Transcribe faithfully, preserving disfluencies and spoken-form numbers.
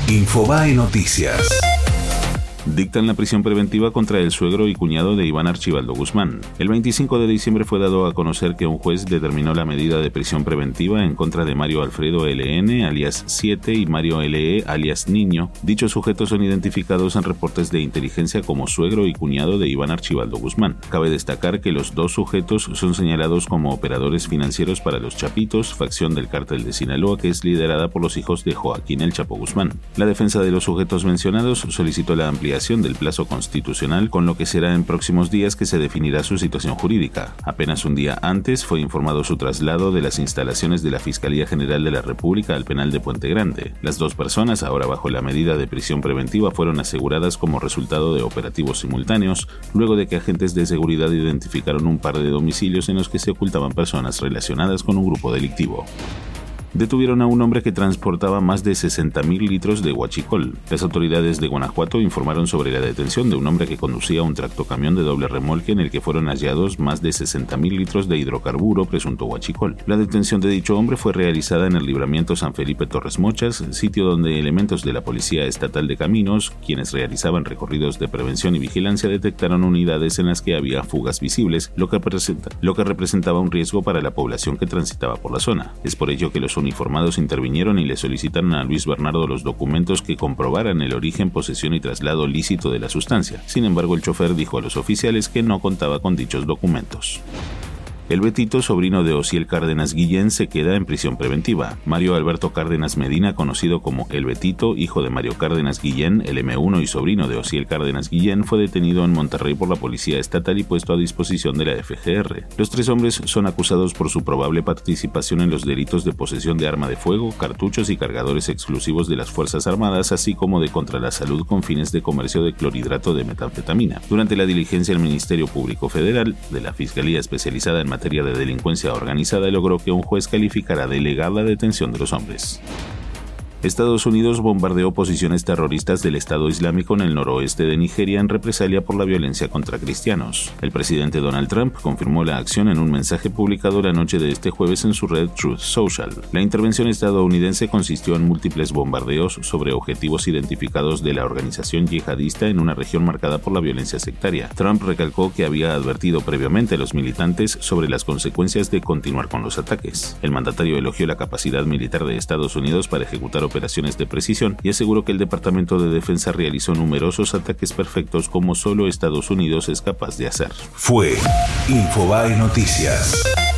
Infobae Noticias. Dictan la prisión preventiva contra el suegro y cuñado de Iván Archibaldo Guzmán. El veinticinco de diciembre fue dado a conocer que un juez determinó la medida de prisión preventiva en contra de Mario Alfredo L N, alias siete, y Mario L E, alias Niño. Dichos sujetos son identificados en reportes de inteligencia como suegro y cuñado de Iván Archibaldo Guzmán. Cabe destacar que los dos sujetos son señalados como operadores financieros para los Chapitos, facción del cártel de Sinaloa que es liderada por los hijos de Joaquín El Chapo Guzmán. La defensa de los sujetos mencionados solicitó la ampliación del plazo constitucional, con lo que será en próximos días que se definirá su situación jurídica. Apenas un día antes fue informado su traslado de las instalaciones de la Fiscalía General de la República al penal de Puente Grande. Las dos personas, ahora bajo la medida de prisión preventiva, fueron aseguradas como resultado de operativos simultáneos, luego de que agentes de seguridad identificaron un par de domicilios en los que se ocultaban personas relacionadas con un grupo delictivo. Detuvieron a un hombre que transportaba más de sesenta mil litros de huachicol. Las autoridades de Guanajuato informaron sobre la detención de un hombre que conducía un tractocamión de doble remolque en el que fueron hallados más de sesenta mil litros de hidrocarburo presunto huachicol. La detención de dicho hombre fue realizada en el libramiento San Felipe Torres Mochas, sitio donde elementos de la Policía Estatal de Caminos, quienes realizaban recorridos de prevención y vigilancia, detectaron unidades en las que había fugas visibles, lo que, representa, lo que representaba un riesgo para la población que transitaba por la zona. Es por ello que los uniformados intervinieron y le solicitaron a Luis Bernardo los documentos que comprobaran el origen, posesión y traslado lícito de la sustancia. Sin embargo, el chofer dijo a los oficiales que no contaba con dichos documentos. El Betito, sobrino de Osiel Cárdenas Guillén, se queda en prisión preventiva. Mario Alberto Cárdenas Medina, conocido como El Betito, hijo de Mario Cárdenas Guillén, el eme uno y sobrino de Osiel Cárdenas Guillén, fue detenido en Monterrey por la Policía Estatal y puesto a disposición de la efe ge erre. Los tres hombres son acusados por su probable participación en los delitos de posesión de arma de fuego, cartuchos y cargadores exclusivos de las Fuerzas Armadas, así como de contra la salud con fines de comercio de clorhidrato de metanfetamina. Durante la diligencia, el Ministerio Público Federal de la Fiscalía Especializada en materia de delincuencia organizada logró que un juez calificara de ilegal la detención de los hombres. Estados Unidos bombardeó posiciones terroristas del Estado Islámico en el noroeste de Nigeria en represalia por la violencia contra cristianos. El presidente Donald Trump confirmó la acción en un mensaje publicado la noche de este jueves en su red Truth Social. La intervención estadounidense consistió en múltiples bombardeos sobre objetivos identificados de la organización yihadista en una región marcada por la violencia sectaria. Trump recalcó que había advertido previamente a los militantes sobre las consecuencias de continuar con los ataques. El mandatario elogió la capacidad militar de Estados Unidos para ejecutar operaciones de precisión y aseguró que el Departamento de Defensa realizó numerosos ataques perfectos como solo Estados Unidos es capaz de hacer. Fue Infobae Noticias.